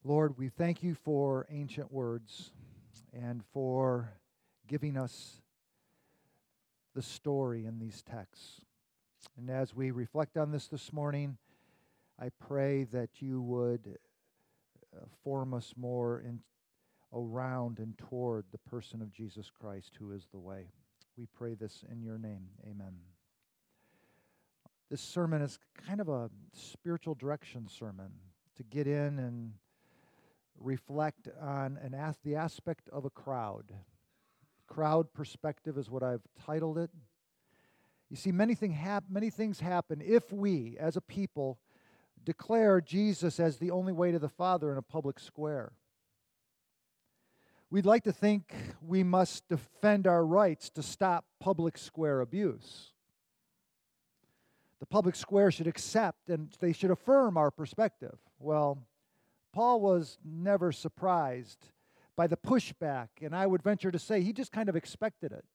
Lord, we thank you for ancient words and for giving us the story in these texts. And as we reflect on this morning, I pray that you would form us more around and toward the person of Jesus Christ, who is the way. We pray this in your name. Amen. This sermon is kind of a spiritual direction sermon to get in and reflect on the aspect of a crowd. Crowd perspective is what I've titled it. You see, many things happen if we, as a people, declare Jesus as the only way to the Father in a public square. We'd like to think we must defend our rights to stop public square abuse. The public square should accept and they should affirm our perspective. Well, Paul was never surprised by the pushback, and I would venture to say he just kind of expected it.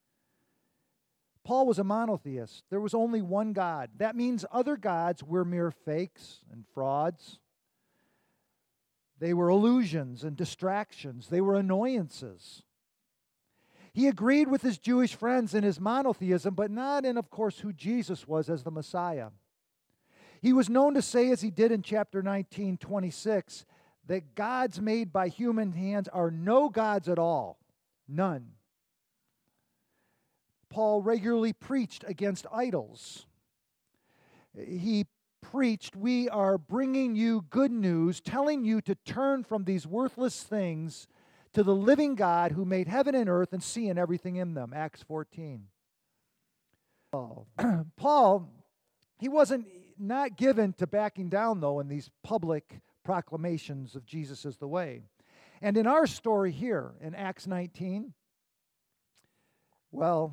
Paul was a monotheist. There was only one God. That means other gods were mere fakes and frauds. They were illusions and distractions. They were annoyances. He agreed with his Jewish friends in his monotheism, but not in, of course, who Jesus was as the Messiah. He was known to say, as he did in chapter 19:26, that gods made by human hands are no gods at all. None. Paul regularly preached against idols. He preached, we are bringing you good news, telling you to turn from these worthless things to the living God who made heaven and earth and sea and everything in them. Acts 14. Paul, he wasn't not given to backing down, though, in these public proclamations of Jesus as the way. And in our story here in Acts 19, well,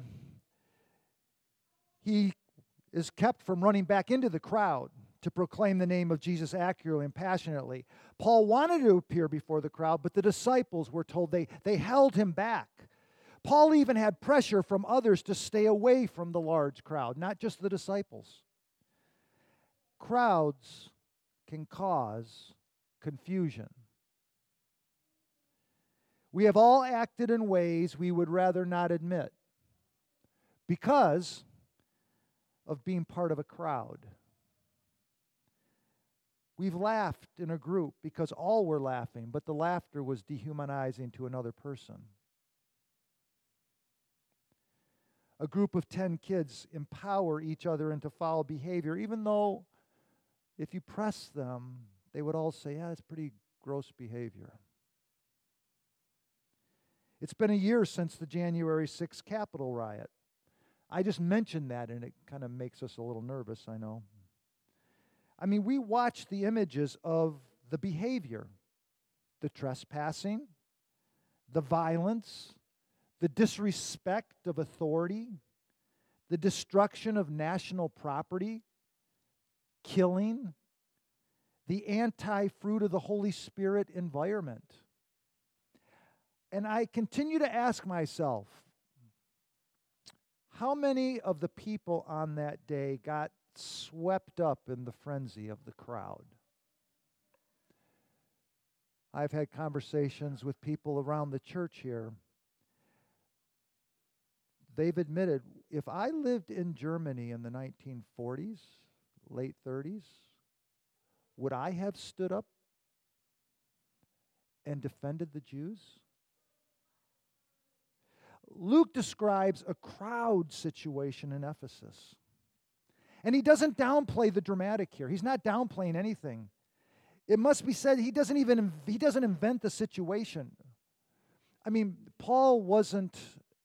he is kept from running back into the crowd to proclaim the name of Jesus accurately and passionately. Paul wanted to appear before the crowd, but the disciples were told they held him back. Paul even had pressure from others to stay away from the large crowd, not just the disciples. Crowds can cause confusion. We have all acted in ways we would rather not admit because of being part of a crowd. We've laughed in a group because all were laughing, but the laughter was dehumanizing to another person. A group of 10 kids empower each other into foul behavior, even though if you press them, they would all say, yeah, it's pretty gross behavior. It's been a year since the January 6th Capitol riot. I just mentioned that, and it kind of makes us a little nervous, I know. I mean, we watch the images of the behavior, the trespassing, the violence, the disrespect of authority, the destruction of national property, killing, the anti-fruit of the Holy Spirit environment. And I continue to ask myself, how many of the people on that day got swept up in the frenzy of the crowd? I've had conversations with people around the church here. They've admitted, if I lived in Germany in the 1940s, late 30s, would I have stood up and defended the Jews? Luke describes a crowd situation in Ephesus. And he doesn't downplay the dramatic here. He's not downplaying anything. It must be said he doesn't invent the situation. I mean, Paul wasn't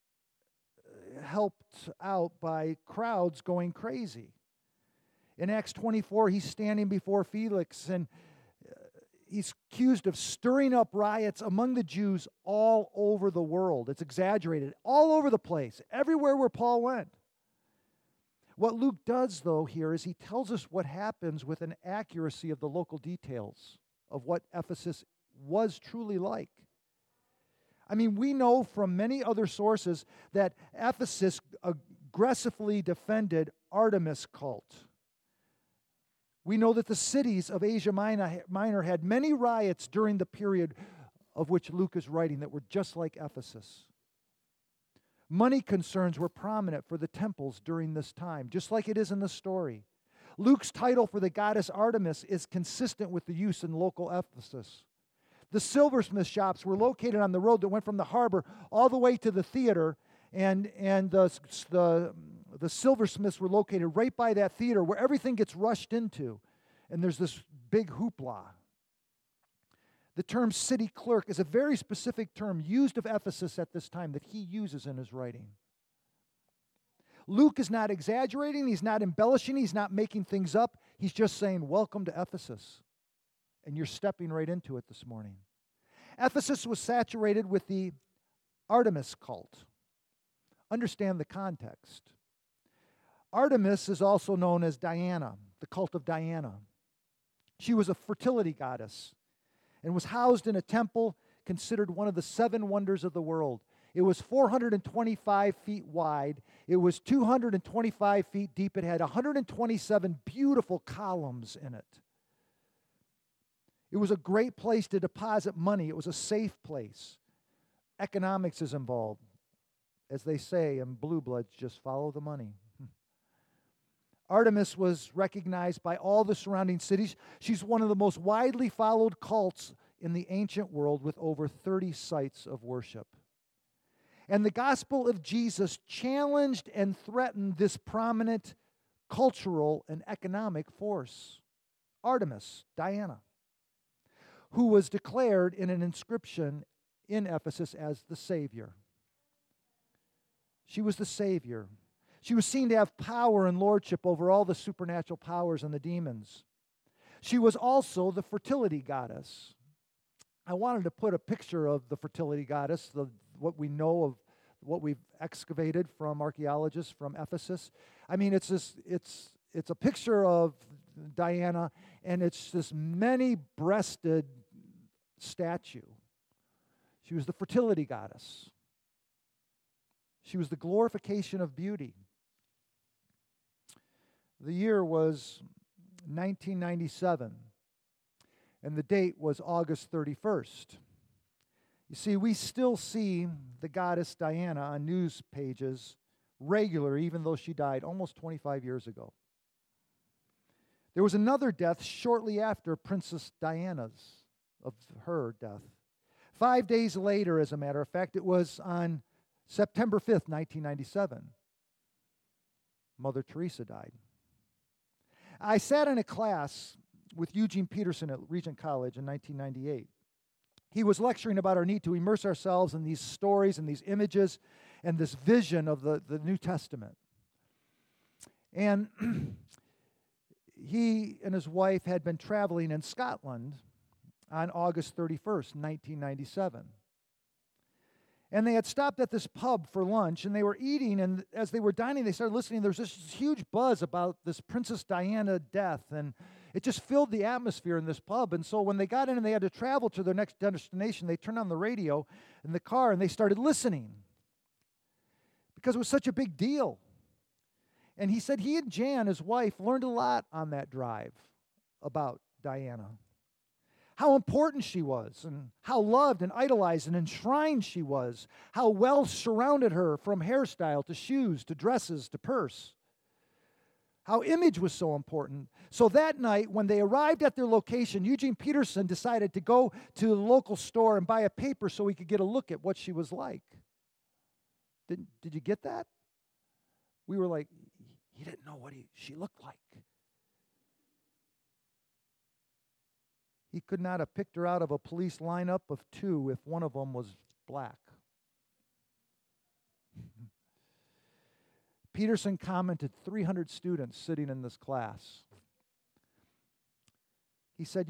helped out by crowds going crazy. In Acts 24, he's standing before Felix, and he's accused of stirring up riots among the Jews all over the world. It's exaggerated. All over the place, everywhere where Paul went. What Luke does, though, here is he tells us what happens with an accuracy of the local details of what Ephesus was truly like. I mean, we know from many other sources that Ephesus aggressively defended Artemis cult. We know that the cities of Asia Minor had many riots during the period of which Luke is writing that were just like Ephesus. Money concerns were prominent for the temples during this time, just like it is in the story. Luke's title for the goddess Artemis is consistent with the use in local Ephesus. The silversmith shops were located on the road that went from the harbor all the way to the theater, and the silversmiths were located right by that theater where everything gets rushed into, and there's this big hoopla. The term city clerk is a very specific term used of Ephesus at this time that he uses in his writing. Luke is not exaggerating, he's not embellishing, he's not making things up. He's just saying, welcome to Ephesus. And you're stepping right into it this morning. Ephesus was saturated with the Artemis cult. Understand the context. Artemis is also known as Diana, the cult of Diana. She was a fertility goddess and was housed in a temple considered one of the 7 wonders of the world. It was 425 feet wide. It was 225 feet deep. It had 127 beautiful columns in it. It was a great place to deposit money. It was a safe place. Economics is involved. As they say in Blue Bloods, just follow the money. Artemis was recognized by all the surrounding cities. She's one of the most widely followed cults in the ancient world with over 30 sites of worship. And the gospel of Jesus challenged and threatened this prominent cultural and economic force. Artemis, Diana, who was declared in an inscription in Ephesus as the Savior. She was the Savior. She was seen to have power and lordship over all the supernatural powers and the demons. She was also the fertility goddess. I wanted to put a picture of the fertility goddess, what we know of what we've excavated from archaeologists from Ephesus. I mean, it's a picture of Diana, and it's this many-breasted statue. She was the fertility goddess. She was the glorification of beauty. The year was 1997, and the date was August 31st. You see, we still see the goddess Diana on news pages regularly, even though she died almost 25 years ago. There was another death shortly after Princess Diana's, of her death. 5 days later, as a matter of fact, it was on September 5th, 1997. Mother Teresa died. I sat in a class with Eugene Peterson at Regent College in 1998. He was lecturing about our need to immerse ourselves in these stories and these images and this vision of the New Testament. And he and his wife had been traveling in Scotland on August 31st, 1997. And they had stopped at this pub for lunch, and they were eating, and as they were dining, they started listening. There was this huge buzz about this Princess Diana death, and it just filled the atmosphere in this pub. And so when they got in and they had to travel to their next destination, they turned on the radio in the car, and they started listening because it was such a big deal. And he said he and Jan, his wife, learned a lot on that drive about Diana. How important she was, and how loved and idolized and enshrined she was, how well surrounded her from hairstyle to shoes to dresses to purse. How image was so important. So that night, when they arrived at their location, Eugene Peterson decided to go to the local store and buy a paper so he could get a look at what she was like. Did you get that? We were like, he didn't know what she looked like. He could not have picked her out of a police lineup of 2 if one of them was black. Peterson commented 300 students sitting in this class. He said,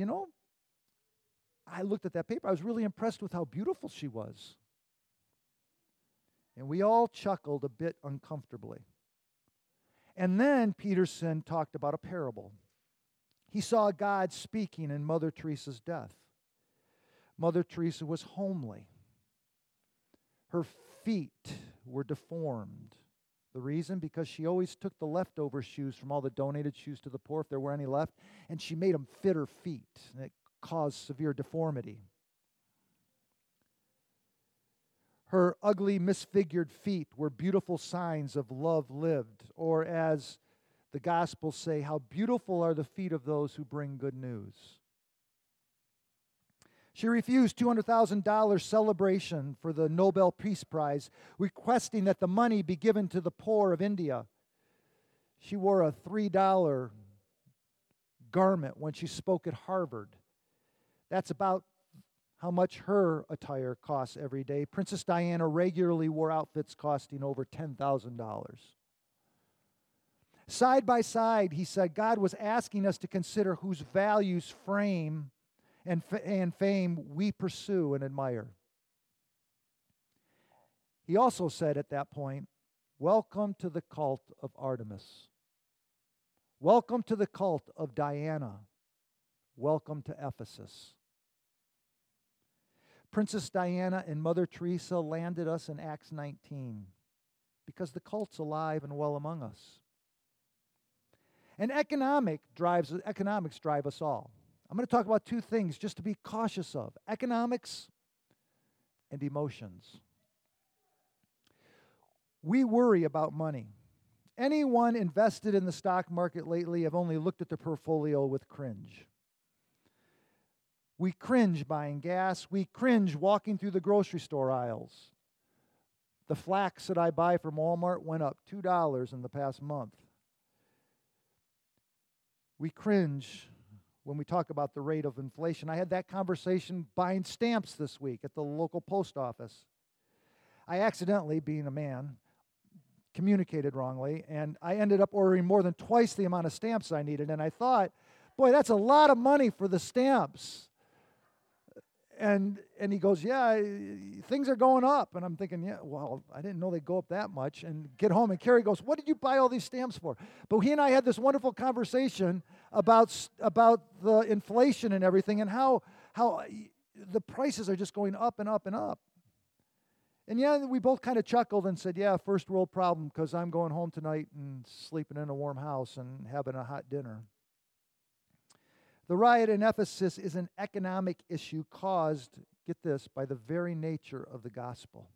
I looked at that paper. I was really impressed with how beautiful she was. And we all chuckled a bit uncomfortably. And then Peterson talked about a parable. He saw God speaking in Mother Teresa's death. Mother Teresa was homely. Her feet were deformed The reason? Because she always took the leftover shoes from all the donated shoes to the poor, if there were any left, and she made them fit her feet, and it caused severe deformity. Her ugly, misfigured feet were beautiful signs of love lived, or as the Gospels say, how beautiful are the feet of those who bring good news. She refused $200,000 celebration for the Nobel Peace Prize, requesting that the money be given to the poor of India. She wore a $3 garment when she spoke at Harvard. That's about how much her attire costs every day. Princess Diana regularly wore outfits costing over $10,000. Side by side, he said, God was asking us to consider whose values, frame, and fame we pursue and admire. He also said at that point, welcome to the cult of Artemis. Welcome to the cult of Diana. Welcome to Ephesus. Princess Diana and Mother Teresa landed us in Acts 19 because the cult's alive and well among us. And economics drive us all. I'm going to talk about two things just to be cautious of: economics and emotions. We worry about money. Anyone invested in the stock market lately have only looked at the portfolio with cringe. We cringe buying gas. We cringe walking through the grocery store aisles. The flax that I buy from Walmart went up $2 in the past month. We cringe when we talk about the rate of inflation. I had that conversation buying stamps this week at the local post office. I accidentally, being a man, communicated wrongly, and I ended up ordering more than twice the amount of stamps I needed. And I thought, boy, that's a lot of money for the stamps. And he goes, yeah, things are going up. And I'm thinking, yeah, well, I didn't know they'd go up that much. And get home, and Carrie goes, what did you buy all these stamps for? But he and I had this wonderful conversation about the inflation and everything, and how the prices are just going up and up and up. And yeah, we both kind of chuckled and said, yeah, first world problem, because I'm going home tonight and sleeping in a warm house and having a hot dinner. The riot in Ephesus is an economic issue caused, get this, by the very nature of the gospel.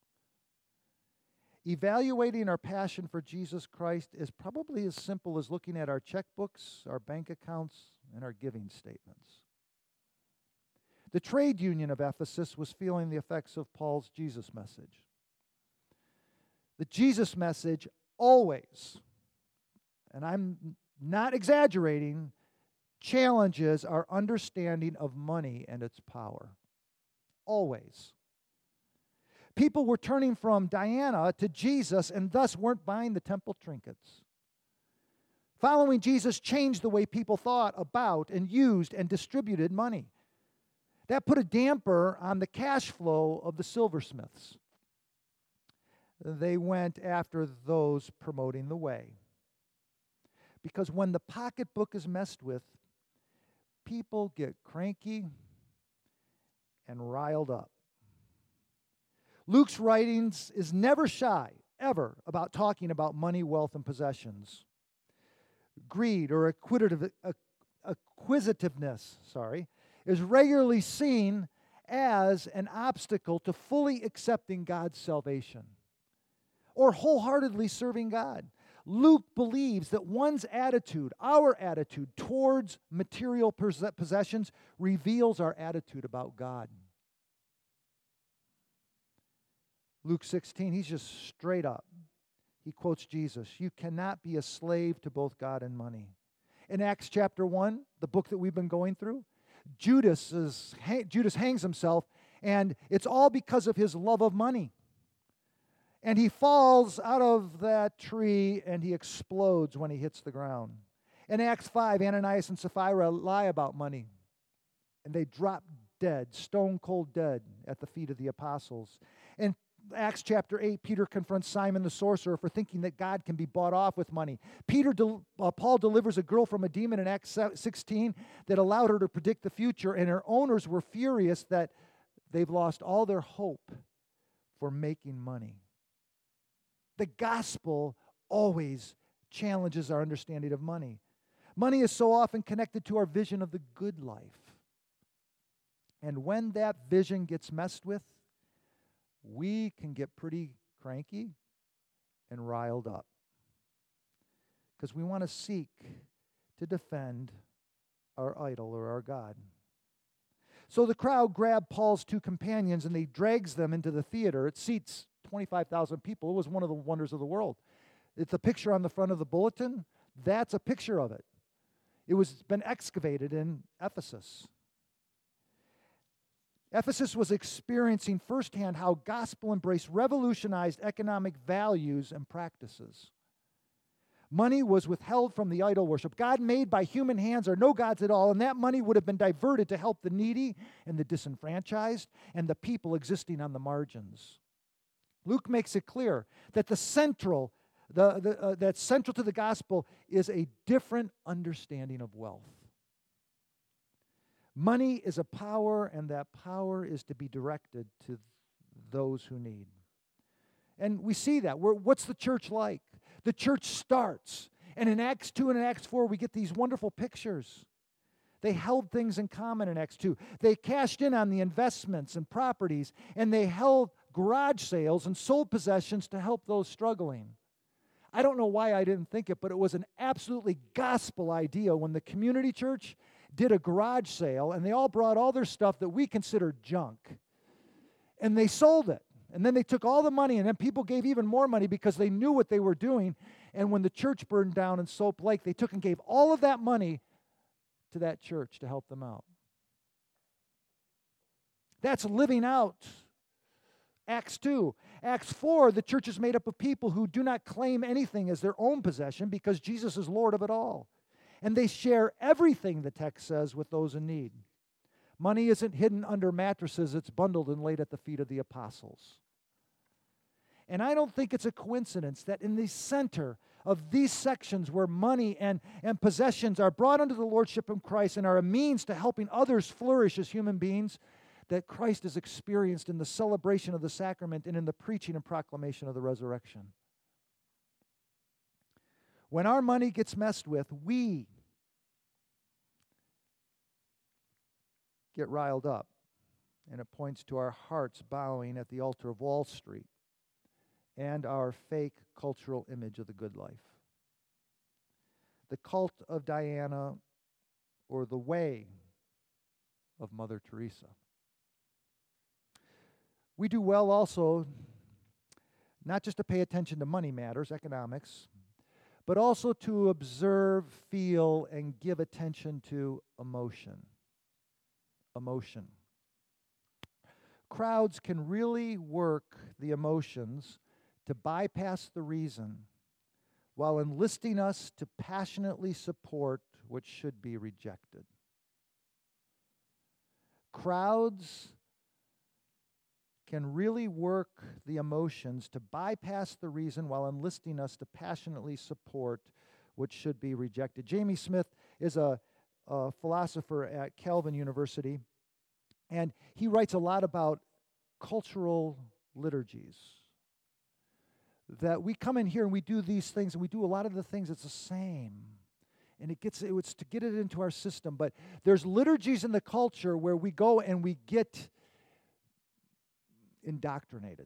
Evaluating our passion for Jesus Christ is probably as simple as looking at our checkbooks, our bank accounts, and our giving statements. The trade union of Ephesus was feeling the effects of Paul's Jesus message. The Jesus message always, and I'm not exaggerating, challenges our understanding of money and its power. Always. People were turning from Diana to Jesus and thus weren't buying the temple trinkets. Following Jesus changed the way people thought about and used and distributed money. That put a damper on the cash flow of the silversmiths. They went after those promoting the way. Because when the pocketbook is messed with, people get cranky and riled up. Luke's writings is never shy, ever, about talking about money, wealth, and possessions. Greed or acquisitiveness, is regularly seen as an obstacle to fully accepting God's salvation or wholeheartedly serving God. Luke believes that one's attitude, our attitude towards material possessions, reveals our attitude about God. Luke 16, he's just straight up. He quotes Jesus, "You cannot be a slave to both God and money." In Acts chapter 1, the book that we've been going through, Judas hangs himself, and it's all because of his love of money. And he falls out of that tree, and he explodes when he hits the ground. In Acts 5, Ananias and Sapphira lie about money, and they drop dead, stone cold dead, at the feet of the apostles. In Acts chapter 8, Peter confronts Simon the sorcerer for thinking that God can be bought off with money. Paul delivers a girl from a demon in Acts 16 that allowed her to predict the future, and her owners were furious that they've lost all their hope for making money. The gospel always challenges our understanding of money. Money is so often connected to our vision of the good life. And when that vision gets messed with, we can get pretty cranky and riled up because we want to seek to defend our idol or our God. So the crowd grabbed Paul's two companions and they drags them into the theater. It seats 25,000 people. It was one of the wonders of the world. It's a picture on the front of the bulletin. That's a picture of it. It was been excavated in Ephesus. Ephesus was experiencing firsthand how gospel embrace revolutionized economic values and practices. Money was withheld from the idol worship. God made by human hands are no gods at all, and that money would have been diverted to help the needy and the disenfranchised and the people existing on the margins. Luke makes it clear that that's central to the gospel is a different understanding of wealth. Money is a power, and that power is to be directed to those who need. And we see that. What's the church like? The church starts, and in Acts 2 and in Acts 4, we get these wonderful pictures. They held things in common in Acts 2. They cashed in on the investments and properties, and they held garage sales and sold possessions to help those struggling. I don't know why I didn't think it, but it was an absolutely gospel idea when the community church did a garage sale, and they all brought all their stuff that we consider junk, and they sold it. And then they took all the money, and then people gave even more money because they knew what they were doing. And when the church burned down in Soap Lake, they took and gave all of that money to that church to help them out. That's living out Acts 2. Acts 4, the church is made up of people who do not claim anything as their own possession because Jesus is Lord of it all. And they share everything, the text says, with those in need. Money isn't hidden under mattresses, it's bundled and laid at the feet of the apostles. And I don't think it's a coincidence that in the center of these sections where money and possessions are brought under the lordship of Christ and are a means to helping others flourish as human beings, that Christ is experienced in the celebration of the sacrament and in the preaching and proclamation of the resurrection. When our money gets messed with, we get riled up, and it points to our hearts bowing at the altar of Wall Street and our fake cultural image of the good life. The cult of Diana or the way of Mother Teresa. We do well also not just to pay attention to money matters, economics, but also to observe, feel, and give attention to emotion. Emotion. Crowds can really work the emotions to bypass the reason while enlisting us to passionately support what should be rejected. Crowds can really work the emotions to bypass the reason while enlisting us to passionately support what should be rejected. Jamie Smith is a philosopher at Calvin University, and he writes a lot about cultural liturgies. That we come in here and we do these things, and we do a lot of the things it's the same. And it's to get it into our system. But there's liturgies in the culture where we go and we get indoctrinated.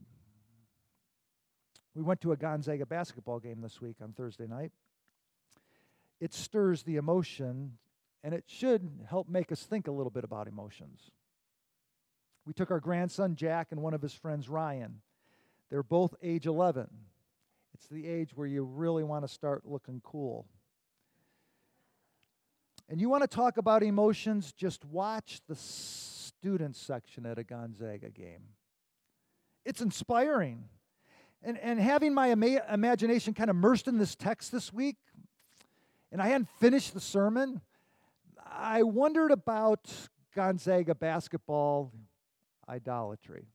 We went to a Gonzaga basketball game this week on Thursday night. It stirs the emotion, and it should help make us think a little bit about emotions. We took our grandson Jack and one of his friends Ryan. They're both age 11. It's the age where you really want to start looking cool. And you want to talk about emotions, just watch the student section at a Gonzaga game. It's inspiring. And having my imagination kind of immersed in this text this week, and I hadn't finished the sermon, I wondered about Gonzaga basketball idolatry.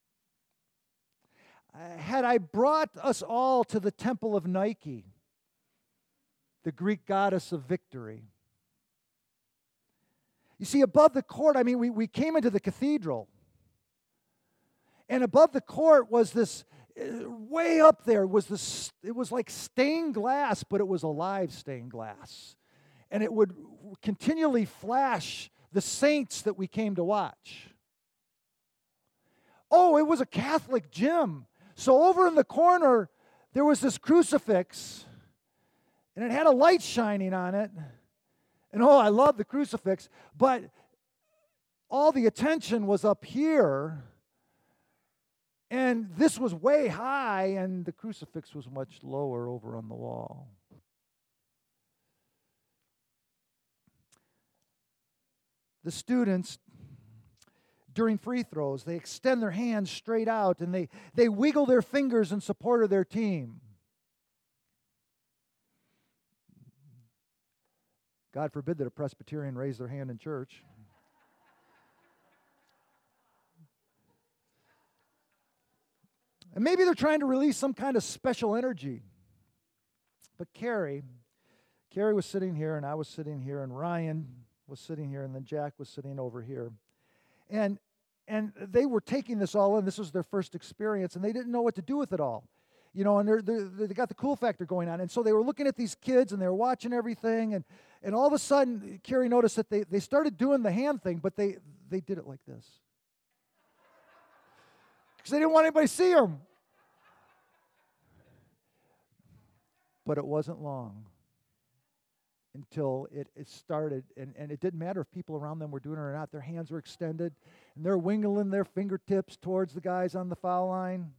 Had I brought us all to the temple of Nike, the Greek goddess of victory? You see, above the court, we came into the cathedral. And above the court was this way up there was it was like stained glass, but it was alive stained glass. And it would continually flash the saints that we came to watch. Oh, it was a Catholic gym. So over in the corner, there was this crucifix, and it had a light shining on it. And oh, I love the crucifix, but all the attention was up here, and this was way high, and the crucifix was much lower over on the wall. The students, during free throws, they extend their hands straight out, and they wiggle their fingers in support of their team. God forbid that a Presbyterian raise their hand in church. And maybe they're trying to release some kind of special energy. But Carrie was sitting here, and I was sitting here, and Ryan was sitting here, and then Jack was sitting over here. And they were taking this all in. This was their first experience, and they didn't know what to do with it all. You know, and they got the cool factor going on. And so they were looking at these kids, and they were watching everything, and all of a sudden, Carrie noticed that they started doing the hand thing, but they did it like this. Because they didn't want anybody to see them. But it wasn't long until it started, and it didn't matter if people around them were doing it or not. Their hands were extended, and they're wiggling their fingertips towards the guys on the foul line.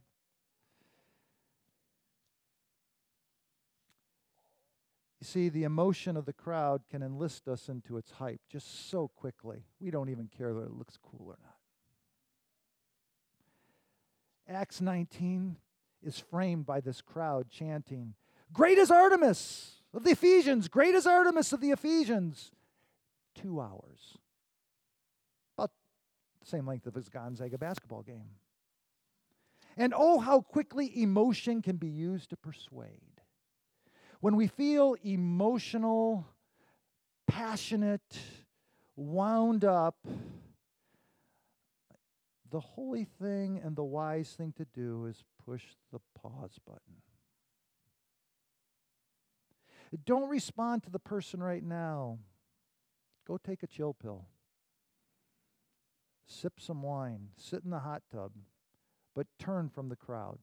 You see, the emotion of the crowd can enlist us into its hype just so quickly. We don't even care whether it looks cool or not. Acts 19 is framed by this crowd chanting, "Great is Artemis of the Ephesians! Great is Artemis of the Ephesians!" 2 hours. About the same length of a Gonzaga basketball game. And oh, how quickly emotion can be used to persuade. When we feel emotional, passionate, wound up, the holy thing and the wise thing to do is push the pause button. Don't respond to the person right now. Go take a chill pill. Sip some wine. Sit in the hot tub. But turn from the crowd.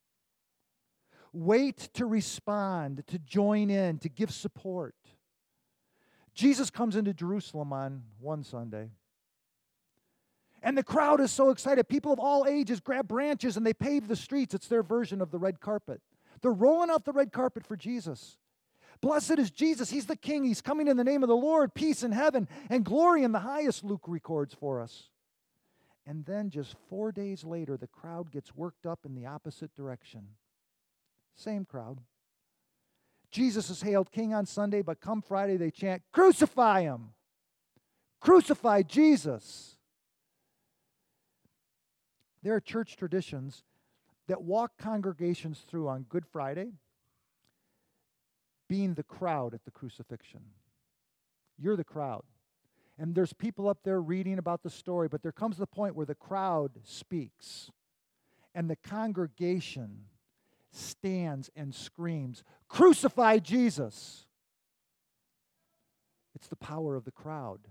Wait to respond, to join in, to give support. Jesus comes into Jerusalem on one Sunday. And the crowd is so excited. People of all ages grab branches and they pave the streets. It's their version of the red carpet. They're rolling out the red carpet for Jesus. Blessed is Jesus. He's the King. He's coming in the name of the Lord. Peace in heaven and glory in the highest, Luke records for us. And then just 4 days later, the crowd gets worked up in the opposite direction. Same crowd. Jesus is hailed King on Sunday, but come Friday they chant, "Crucify him! Crucify Jesus!" There are church traditions that walk congregations through on Good Friday being the crowd at the crucifixion. You're the crowd. And there's people up there reading about the story, but there comes the point where the crowd speaks and the congregation stands and screams, "Crucify Jesus!" It's the power of the crowd.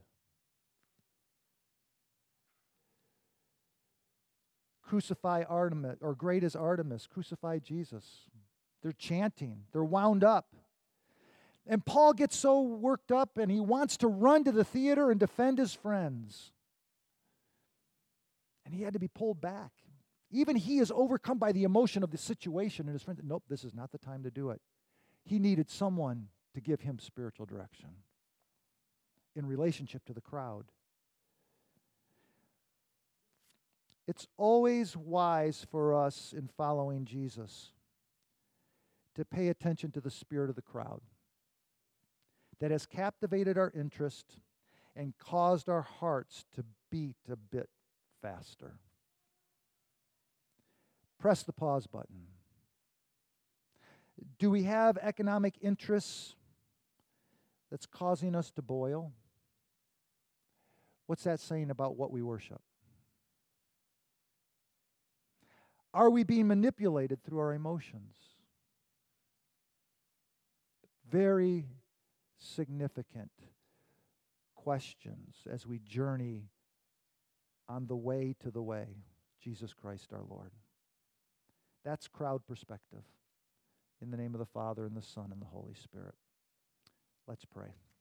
Crucify Artemis, or great is Artemis, crucify Jesus. They're chanting, they're wound up. And Paul gets so worked up and he wants to run to the theater and defend his friends. And he had to be pulled back. Even he is overcome by the emotion of the situation, and his friends, nope, this is not the time to do it. He needed someone to give him spiritual direction in relationship to the crowd. It's always wise for us in following Jesus to pay attention to the spirit of the crowd that has captivated our interest and caused our hearts to beat a bit faster. Press the pause button. Do we have economic interests that's causing us to boil? What's that saying about what we worship? Are we being manipulated through our emotions? Very significant questions as we journey on the way to the way, Jesus Christ our Lord. That's crowd perspective. In the name of the Father, and the Son, and the Holy Spirit. Let's pray.